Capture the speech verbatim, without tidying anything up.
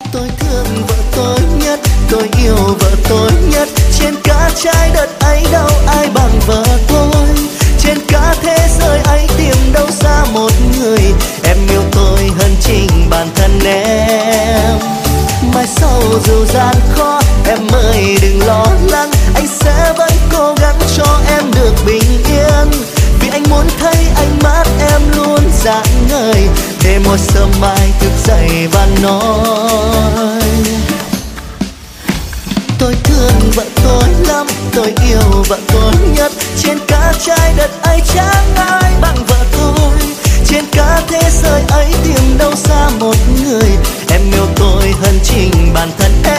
Tôi thương vợ tôi nhất, tôi yêu vợ tôi nhất. Trên cả trái đất ấy đâu ai bằng vợ tôi. Trên cả thế giới ấy tìm đâu ra một người em yêu tôi hơn chính bản thân em. Mai sau dù gian khó em ơi đừng lo lắng, anh sẽ vẫn cố gắng cho em được bình yên. Vì anh muốn thấy ánh mắt em luôn rạng ngời, để một sớm mai thức dậy và nói tôi thương vợ tôi lắm, tôi yêu vợ tôi nhất. Trên cả trái đất ấy chẳng ai bằng vợ tôi. Trên cả thế giới ấy tìm đâu ra một người em yêu tôi hơn chính bản thân em.